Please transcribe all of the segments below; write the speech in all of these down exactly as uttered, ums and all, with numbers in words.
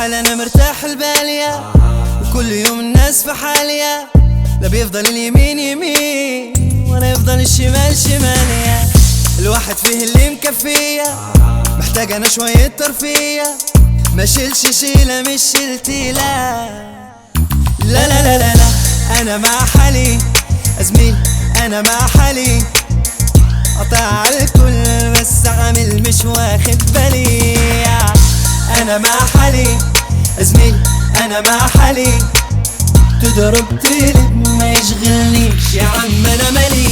حال انا مرتاح البالية، وكل يوم الناس في حالية، لا بيفضل اليمين يمين ولا يفضل الشمال شمالية. الواحد فيه اللي مكفية، محتاج انا شوية ترفيه، ما شيلش شيلة مش شيلتي لا لا لا لا لا, لا. انا مع حالي ازميل، انا مع حالي قطع على الكل بس عامل مش واخد بالي. انا مع حالي ازميل، انا مع حالي، تضرب تقلب ما يشغلنيش يا عم انا مالي.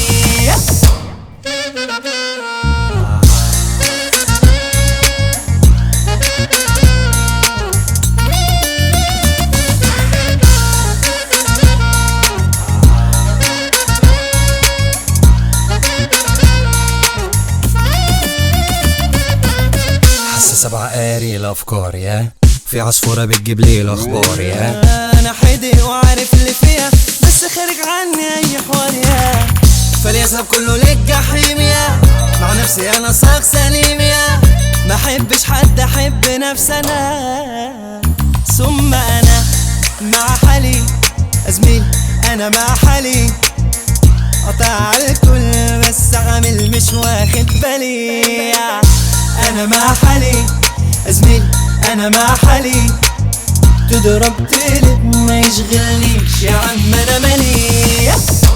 سبعة قاري الافكار يا في عصفورة بتجيب لي الاخبار يا انا حدق وعارف اللي فيها بس خارج عني اي حوار يا فليذهب كله للجحيم يا مع نفسي انا صاغ سليم يا ما احبش حد احب نفسي انا ثم انا مع حالي ازميل انا مع حالي قطع على الكل بس عامل مش واخد بالي. انا مع حالي ازميل انا مع حالي تضرب تقلب ما يشغلنيش يا عم انا مالي.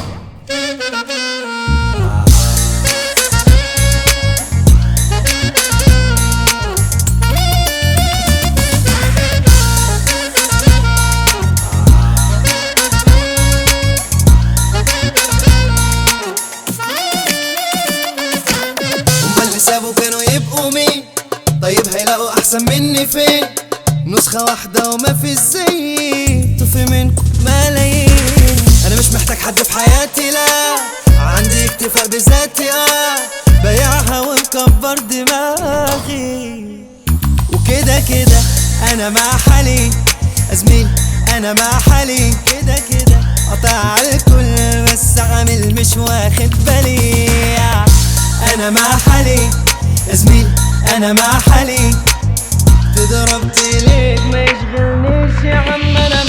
هما اللي سابوا كانوا يبقوا مين؟ طيب هيلاقوا احسن مني فين؟ نسخة واحدة وما في زيي، طفي منكم ملايين. انا مش محتاج حد في حياتي لا، عندي اكتفاء بذاتي اه، بيعها ومكبر دماغي وكده كده. انا مع حالي ازميل انا مع حالي كده كده قطع على الكل بس عامل مش واخد بالي. انا مع حالي ازميل انا مع حالي تضرب تقلب ما يشغلنيش يا عم انا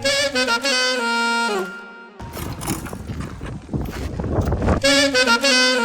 مالي.